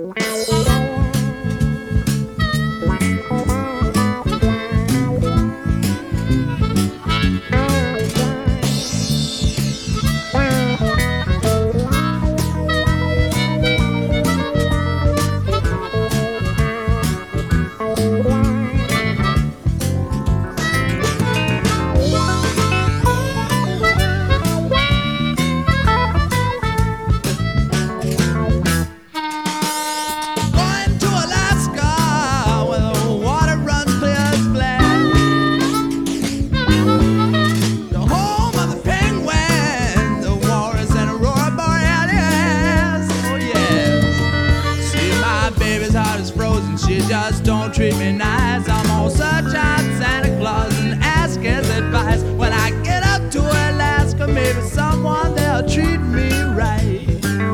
She just don't treat me nice. I'm all search out Santa Claus and ask his advice. When I get up to Alaska, maybe someone there'll treat me right.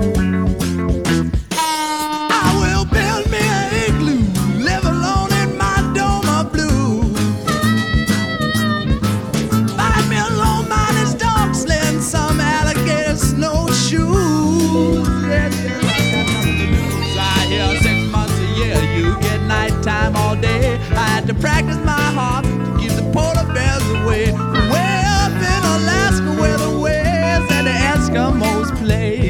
I will build me an igloo, live alone in my dome of blue. Buy me a low-minded dog sled and some alligator snowshoes. Yes, yes, I got nothing to lose. I hear 6 months a year you get nighttime all day. I had to practice my harp to keep the polar bears away. Way up in Alaska where the whales and the Eskimos play.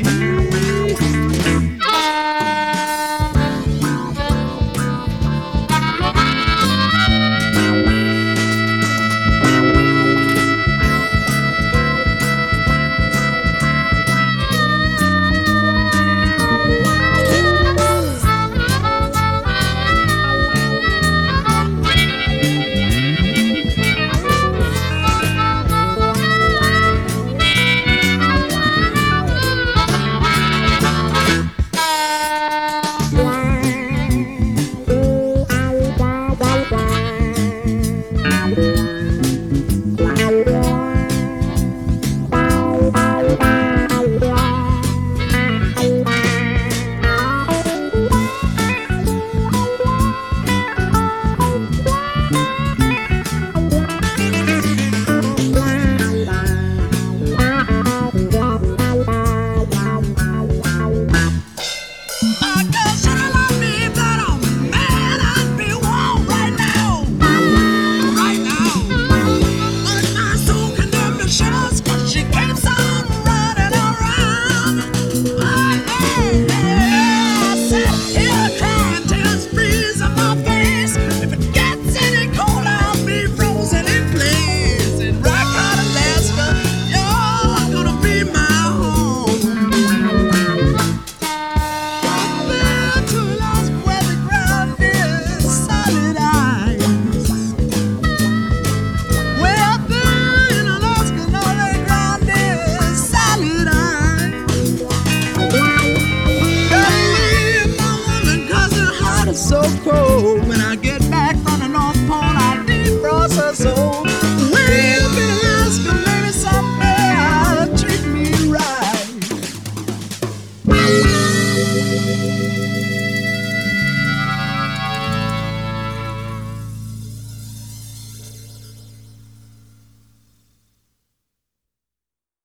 So cold when I get back from the North Pole, I defrost her soul. Way up in Alaska, maybe someday I'll treat me right.